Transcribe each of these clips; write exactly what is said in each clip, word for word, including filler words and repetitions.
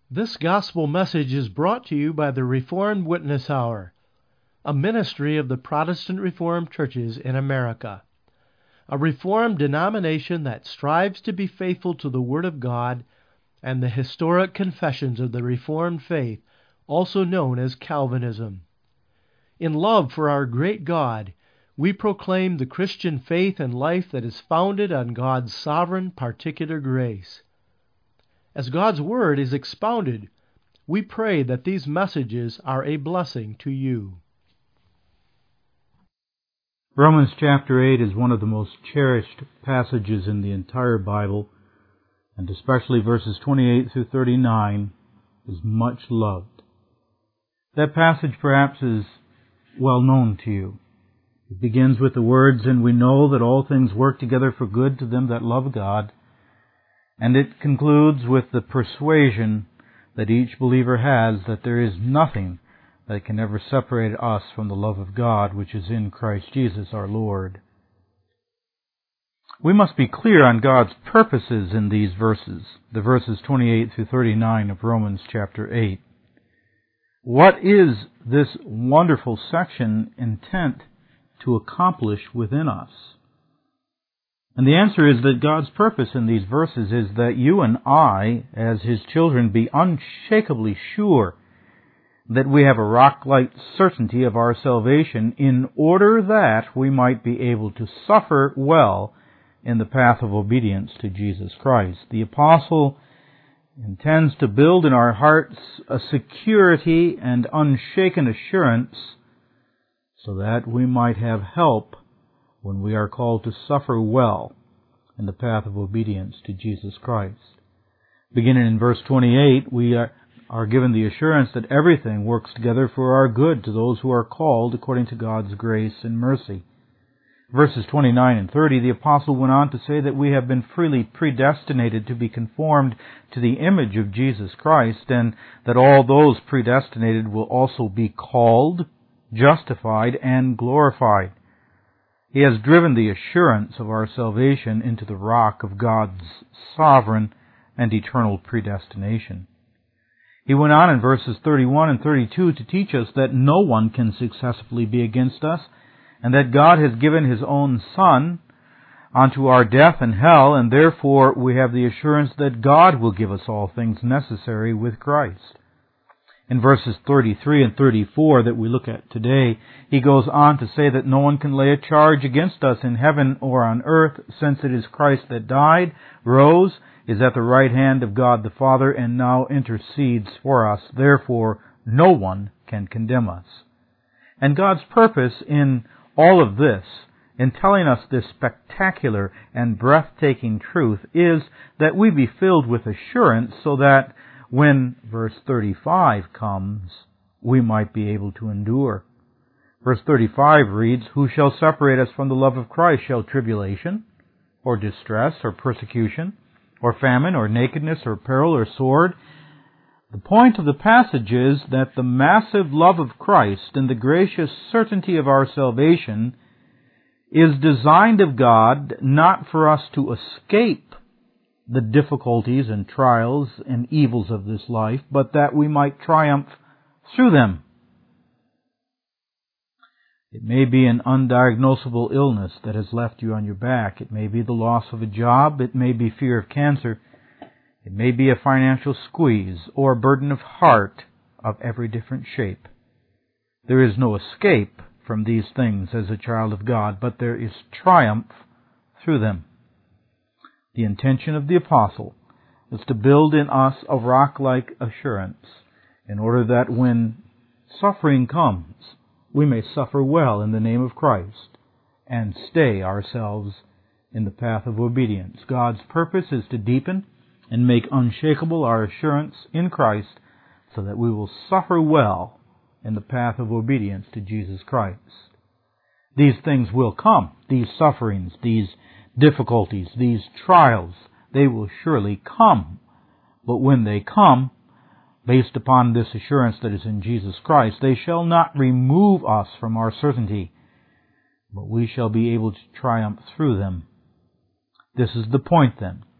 This gospel message is brought to you by the Reformed Witness Hour, a ministry of the Protestant Reformed churches in America, a Reformed denomination that strives to be faithful to the Word of God and the historic confessions of the Reformed faith, also known as Calvinism. In love for our great God, we proclaim the Christian faith and life that is founded on God's sovereign particular grace. As God's Word is expounded, we pray that these messages are a blessing to you. Romans chapter eight is one of the most cherished passages in the entire Bible, and especially verses twenty-eight through thirty-nine is much loved. That passage perhaps is well known to you. It begins with the words, "And we know that all things work together for good to them that love God," and it concludes with the persuasion that each believer has that there is nothing that can ever separate us from the love of God which is in Christ Jesus our Lord. We must be clear on God's purposes in these verses, the verses twenty-eight through thirty-nine of Romans chapter eight. What is this wonderful section intent to accomplish within us? And the answer is that God's purpose in these verses is that you and I, as His children, be unshakably sure that we have a rock-like certainty of our salvation in order that we might be able to suffer well in the path of obedience to Jesus Christ. The apostle intends to build in our hearts a security and unshaken assurance so that we might have help when we are called to suffer well in the path of obedience to Jesus Christ. Beginning in verse twenty-eight, we are, are given the assurance that everything works together for our good to those who are called according to God's grace and mercy. Verses twenty-nine and thirty, the apostle went on to say that we have been freely predestinated to be conformed to the image of Jesus Christ, and that all those predestinated will also be called, justified, and glorified. He has driven the assurance of our salvation into the rock of God's sovereign and eternal predestination. He went on in verses thirty-one and thirty-two to teach us that no one can successfully be against us, and that God has given His own Son unto our death and hell, and therefore we have the assurance that God will give us all things necessary with Christ. In verses thirty-three and thirty-four that we look at today, he goes on to say that no one can lay a charge against us in heaven or on earth, since it is Christ that died, rose, is at the right hand of God the Father, and now intercedes for us. Therefore, no one can condemn us. And God's purpose in all of this, in telling us this spectacular and breathtaking truth, is that we be filled with assurance so that when verse thirty-five comes, we might be able to endure. Verse thirty-five reads, "Who shall separate us from the love of Christ? Shall tribulation, or distress, or persecution, or famine, or nakedness, or peril, or sword?" The point of the passage is that the massive love of Christ and the gracious certainty of our salvation is designed of God not for us to escape the difficulties and trials and evils of this life, but that we might triumph through them. It may be an undiagnosable illness that has left you on your back. It may be the loss of a job. It may be fear of cancer. It may be a financial squeeze or a burden of heart of every different shape. There is no escape from these things as a child of God, but there is triumph through them. The intention of the apostle is to build in us a rock-like assurance in order that when suffering comes, we may suffer well in the name of Christ and stay ourselves in the path of obedience. God's purpose is to deepen and make unshakable our assurance in Christ so that we will suffer well in the path of obedience to Jesus Christ. These things will come, these sufferings, these difficulties, these trials, they will surely come. But when they come, based upon this assurance that is in Jesus Christ, they shall not remove us from our certainty, but we shall be able to triumph through them. This is the point then.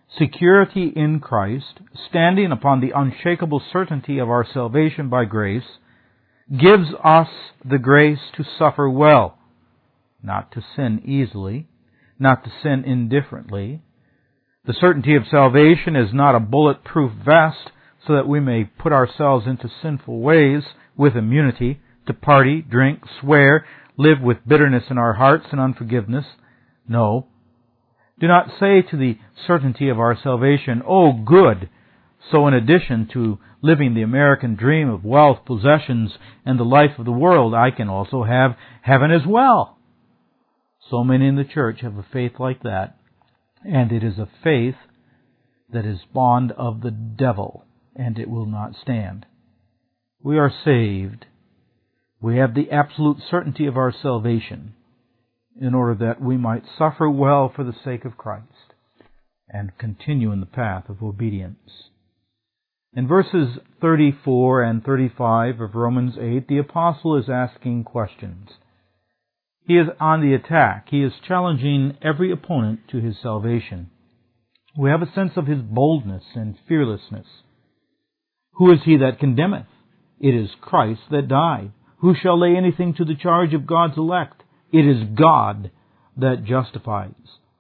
security in Christ, standing upon the unshakable certainty of our salvation by grace, gives us the grace to suffer well, not to sin easily, not to sin indifferently. The certainty of salvation is not a bulletproof vest so that we may put ourselves into sinful ways with immunity to party, drink, swear, live with bitterness in our hearts and unforgiveness. No. Do not say to the certainty of our salvation, "Oh, good, so in addition to living the American dream of wealth, possessions, and the life of the world, I can also have heaven as well." So many in the church have a faith like that, and it is a faith that is bond of the devil, and it will not stand. We are saved. We have the absolute certainty of our salvation in order that we might suffer well for the sake of Christ and continue in the path of obedience. In verses thirty-four and thirty-five of Romans eight, the apostle is asking questions. He is on the attack. He is challenging every opponent to his salvation. We have a sense of his boldness and fearlessness. Who is he that condemneth? It is Christ that died. Who shall lay anything to the charge of God's elect? It is God that justifies.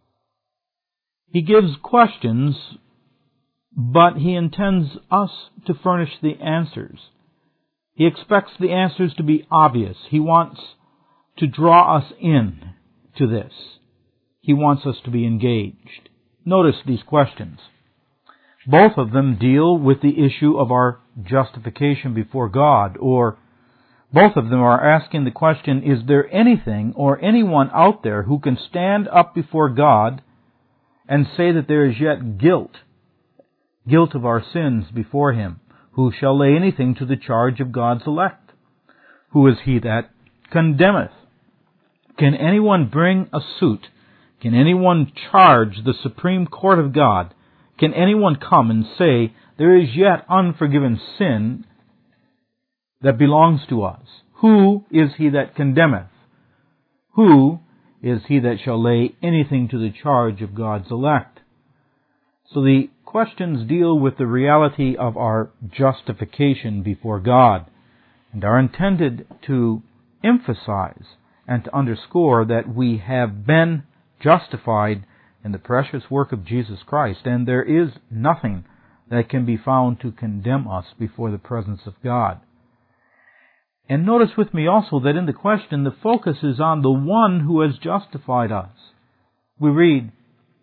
He gives questions, but he intends us to furnish the answers. He expects the answers to be obvious. He wants to draw us in to this. He wants us to be engaged. Notice these questions. Both of them deal with the issue of our justification before God, or both of them are asking the question, is there anything or anyone out there who can stand up before God and say that there is yet guilt, guilt of our sins before Him? Who shall lay anything to the charge of God's elect? Who is he that condemneth? Can anyone bring a suit? Can anyone charge the supreme court of God? Can anyone come and say, there is yet unforgiven sin that belongs to us? Who is he that condemneth? Who is he that shall lay anything to the charge of God's elect? So the questions deal with the reality of our justification before God and are intended to emphasize and to underscore that we have been justified in the precious work of Jesus Christ, and there is nothing that can be found to condemn us before the presence of God. And notice with me also that in the question the focus is on the one who has justified us. We read,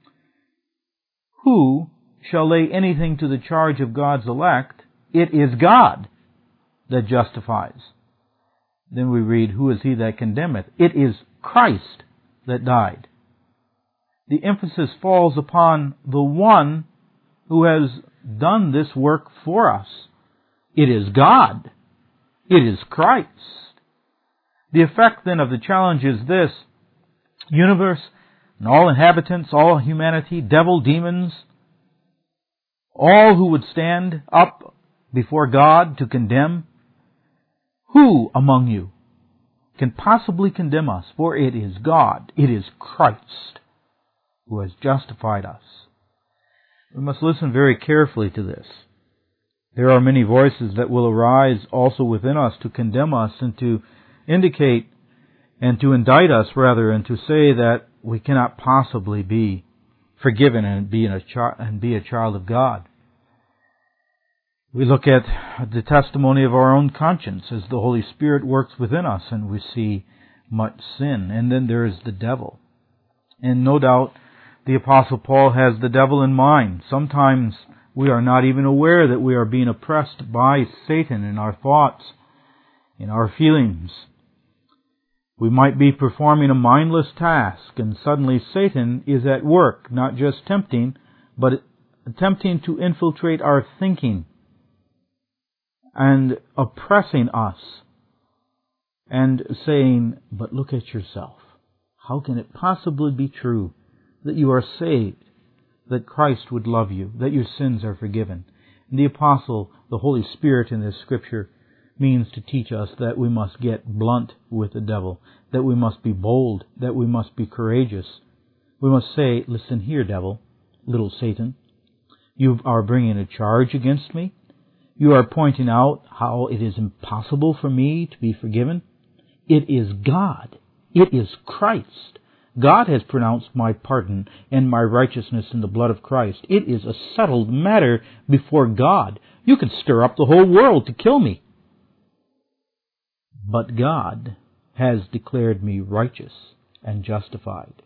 who shall lay anything to the charge of God's elect? It is God that justifies. Then we read, who is he that condemneth? It is Christ that died. The emphasis falls upon the one who has done this work for us. It is God. It is Christ. The effect then of the challenge is this: universe and all inhabitants, all humanity, devil, demons, all who would stand up before God to condemn, who among you can possibly condemn us? For it is God, it is Christ who has justified us. We must listen very carefully to this. There are many voices that will arise also within us to condemn us and to indicate and to indict us, rather, and to say that we cannot possibly be forgiven and be, a, chi- and be a child of God. We look at the testimony of our own conscience as the Holy Spirit works within us, and we see much sin. And then there is the devil. And no doubt the Apostle Paul has the devil in mind. Sometimes we are not even aware that we are being oppressed by Satan in our thoughts, in our feelings. We might be performing a mindless task, and suddenly Satan is at work, not just tempting, but attempting to infiltrate our thinking and oppressing us and saying, but look at yourself. How can it possibly be true that you are saved, that Christ would love you, that your sins are forgiven? And the Apostle, the Holy Spirit in this Scripture, means to teach us that we must get blunt with the devil, that we must be bold, that we must be courageous. We must say, listen here, devil, little Satan, You are bringing a charge against me. You are pointing out how it is impossible for me to be forgiven. It is God. It is Christ. God has pronounced my pardon and my righteousness in the blood of Christ. It is a settled matter before God. You could stir up the whole world to kill me. But God has declared me righteous and justified.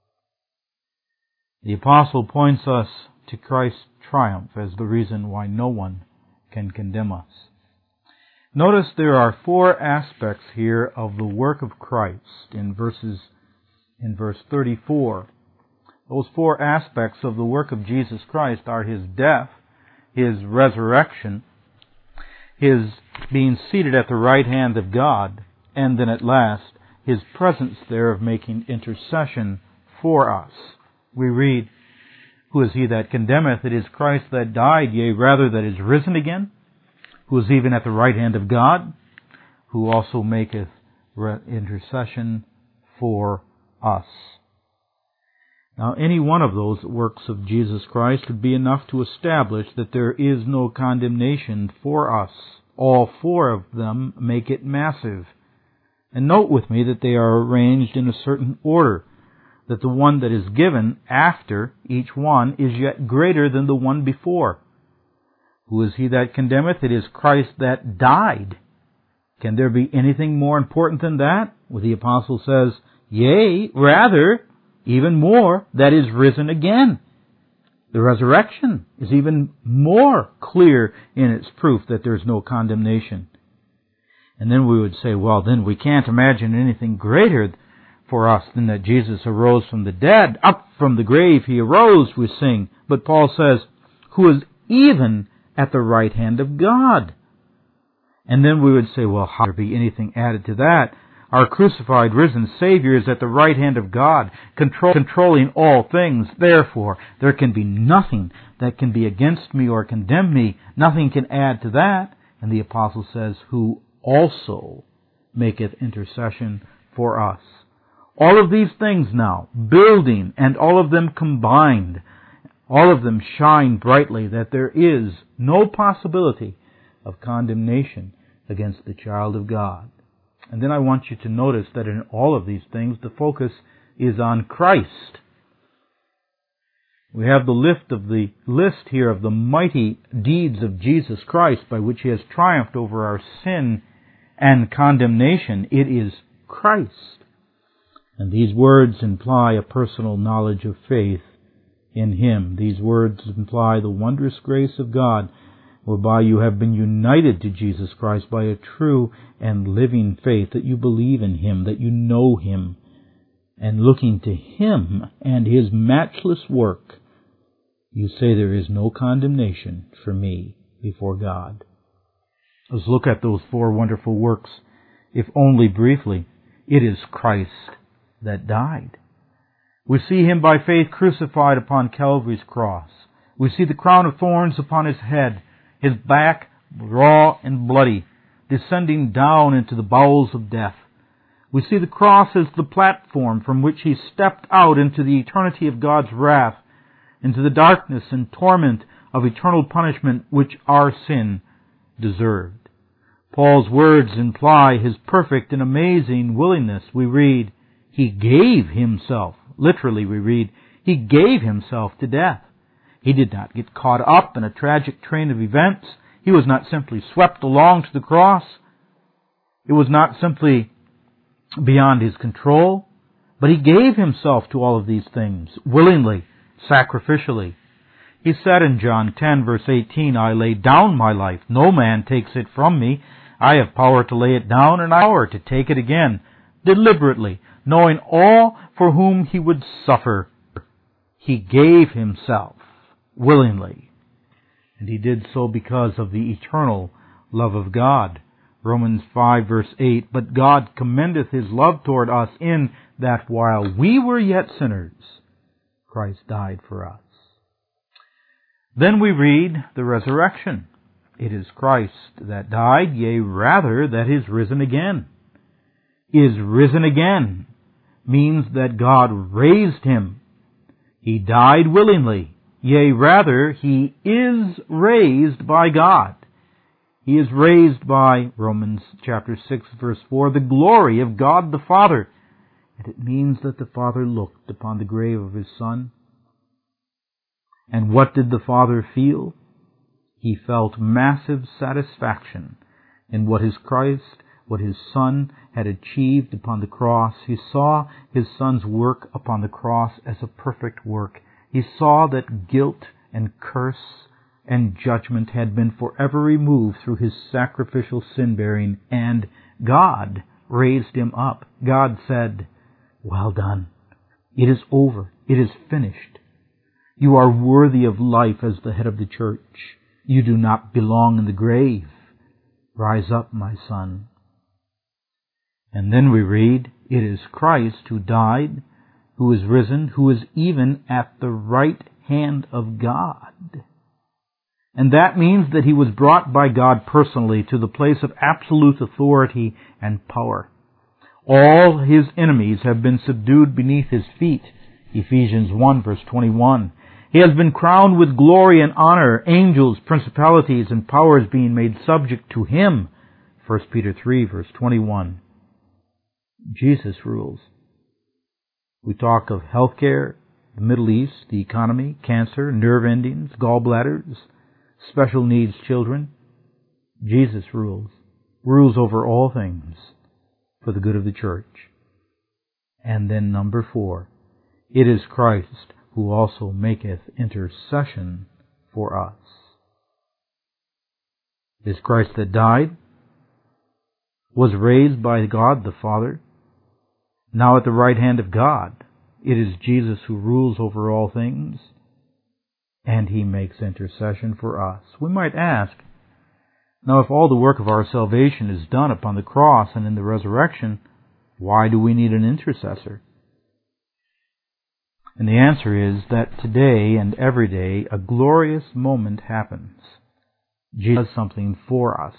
The apostle points us to Christ's triumph as the reason why no one can condemn us. Notice there are four aspects here of the work of Christ in verses in verse thirty-four. Those four aspects of the work of Jesus Christ are His death, His resurrection, His being seated at the right hand of God, and then at last, His presence there of making intercession for us. We read, "Who is he that condemneth? It is Christ that died, yea, rather that is risen again, who is even at the right hand of God, who also maketh intercession for us." Now, any one of those works of Jesus Christ would be enough to establish that there is no condemnation for us. All four of them make it massive. And note with me that they are arranged in a certain order, that the one that is given after each one is yet greater than the one before. Who is he that condemneth? It is Christ that died. Can there be anything more important than that? Well, the apostle says, yea, rather, even more, that is risen again. The resurrection is even more clear in its proof that there is no condemnation. And then we would say, well, then we can't imagine anything greater for us than that Jesus arose from the dead. Up from the grave He arose, we sing. But Paul says, who is even at the right hand of God. And then we would say, well, how could there be anything added to that? Our crucified, risen Savior is at the right hand of God, control, controlling all things. Therefore, there can be nothing that can be against me or condemn me. Nothing can add to that. And the apostle says, who also maketh intercession for us. All of these things now, building, and all of them combined, all of them shine brightly that there is no possibility of condemnation against the child of God. And then I want you to notice that in all of these things, the focus is on Christ. We have the lift of the list here of the mighty deeds of Jesus Christ by which He has triumphed over our sin and condemnation. It is Christ. And these words imply a personal knowledge of faith in Him. These words imply the wondrous grace of God, whereby you have been united to Jesus Christ by a true and living faith, that you believe in Him, that you know Him, and looking to Him and His matchless work, you say there is no condemnation for me before God. Let's look at those four wonderful works, if only briefly. It is Christ that died. We see Him by faith crucified upon Calvary's cross. We see the crown of thorns upon His head, His back raw and bloody, descending down into the bowels of death. We see the cross as the platform from which He stepped out into the eternity of God's wrath, into the darkness and torment of eternal punishment which our sin deserved. Paul's words imply His perfect and amazing willingness. We read, He gave Himself. Literally, we read, He gave Himself to death. He did not get caught up in a tragic train of events. He was not simply swept along to the cross. It was not simply beyond His control. But He gave Himself to all of these things, willingly, sacrificially. He said in John ten, verse eighteen, I lay down my life. No man takes it from me. I have power to lay it down and power to take it again, deliberately, knowing all for whom He would suffer. He gave Himself willingly. And He did so because of the eternal love of God. Romans five, verse eight, But God commendeth His love toward us in that while we were yet sinners, Christ died for us. Then we read the resurrection. It is Christ that died, yea, rather, that is risen again. Is risen again means that God raised Him. He died willingly. Yea, rather, he is raised by God. He is raised by, Romans chapter six, verse four, the glory of God the Father. And it means that the Father looked upon the grave of his Son. And what did the Father feel? He felt massive satisfaction in what his Christ, what his Son had achieved upon the cross. He saw his Son's work upon the cross as a perfect work. He saw that guilt and curse and judgment had been forever removed through his sacrificial sin-bearing, and God raised him up. God said, "Well done. It is over. It is finished. You are worthy of life as the head of the church. You do not belong in the grave. Rise up, my son." And then we read, it is Christ who died, who is risen, who is even at the right hand of God. And that means that he was brought by God personally to the place of absolute authority and power. All his enemies have been subdued beneath his feet. Ephesians one, verse twenty-one. He has been crowned with glory and honor, angels, principalities, and powers being made subject to him. First Peter three, verse twenty-one. Jesus rules. We talk of healthcare, the Middle East, the economy, cancer, nerve endings, gallbladders, special needs children. Jesus rules. Rules over all things for the good of the church. And then number four, it is Christ who also maketh intercession for us. It is Christ that died, was raised by God the Father, now at the right hand of God. It is Jesus who rules over all things, and he makes intercession for us. We might ask, now if all the work of our salvation is done upon the cross and in the resurrection, why do we need an intercessor? And the answer is that today and every day a glorious moment happens. Jesus does something for us.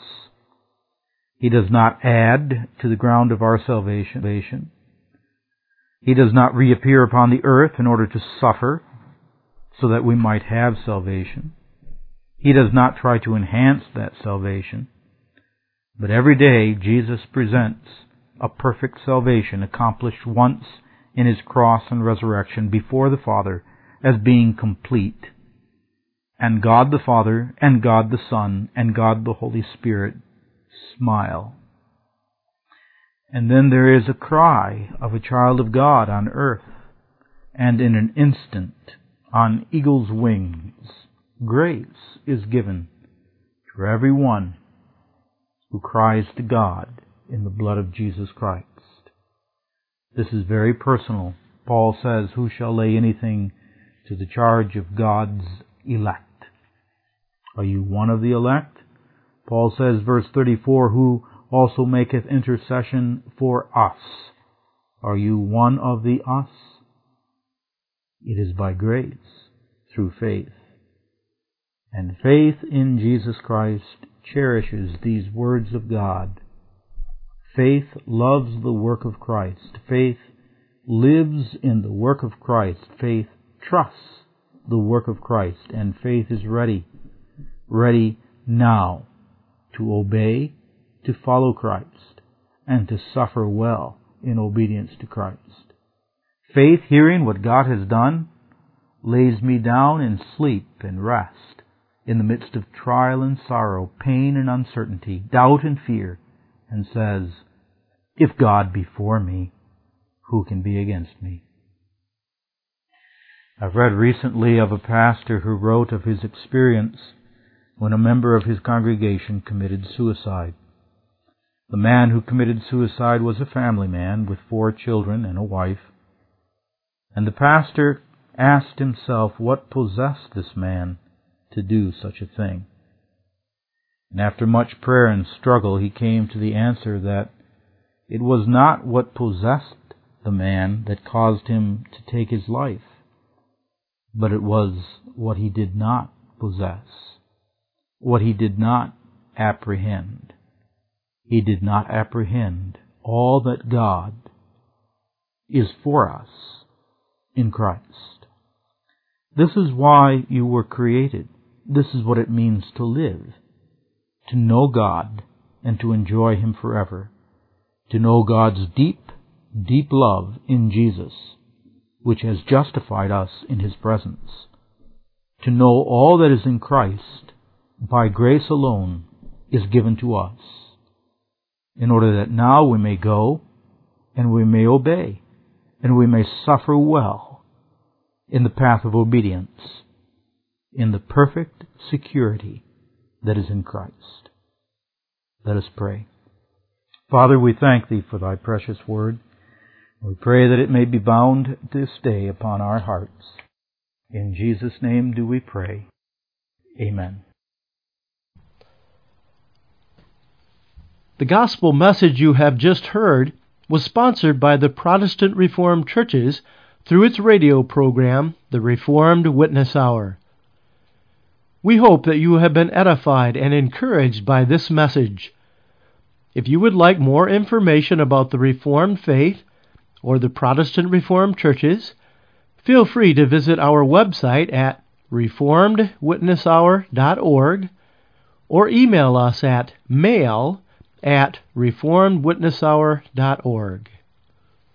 He does not add to the ground of our salvation. He does not reappear upon the earth in order to suffer so that we might have salvation. He does not try to enhance that salvation. But every day Jesus presents a perfect salvation accomplished once in his cross and resurrection before the Father as being complete. And God the Father and God the Son and God the Holy Spirit smile. And then there is a cry of a child of God on earth, and in an instant, on eagle's wings, grace is given to every one who cries to God in the blood of Jesus Christ. This is very personal. Paul says, who shall lay anything to the charge of God's elect? Are you one of the elect? Paul says, verse thirty-four, who also maketh intercession for us. Are you one of the us? It is by grace, through faith. And faith in Jesus Christ cherishes these words of God. Faith loves the work of Christ. Faith lives in the work of Christ. Faith trusts the work of Christ. And faith is ready, ready now to obey, to follow Christ, and to suffer well in obedience to Christ. Faith, hearing what God has done, lays me down in sleep and rest in the midst of trial and sorrow, pain and uncertainty, doubt and fear, and says, if God be for me, who can be against me? I've read recently of a pastor who wrote of his experience when a member of his congregation committed suicide. The man who committed suicide was a family man with four children and a wife. And the pastor asked himself what possessed this man to do such a thing. And after much prayer and struggle, he came to the answer that it was not what possessed the man that caused him to take his life, but it was what he did not possess, what he did not apprehend. He did not apprehend all that God is for us in Christ. This is why you were created. This is what it means to live. To know God and to enjoy Him forever. To know God's deep, deep love in Jesus, which has justified us in His presence. To know all that is in Christ, by grace alone, is given to us, in order that now we may go, and we may obey, and we may suffer well in the path of obedience, in the perfect security that is in Christ. Let us pray. Father, we thank Thee for Thy precious word. We pray that it may be bound this day upon our hearts. In Jesus' name do we pray. Amen. The gospel message you have just heard was sponsored by the Protestant Reformed Churches through its radio program, The Reformed Witness Hour. We hope that you have been edified and encouraged by this message. If you would like more information about the Reformed faith or the Protestant Reformed Churches, feel free to visit our website at reformed witness hour dot org or email us at mail at reformed witness hour dot org.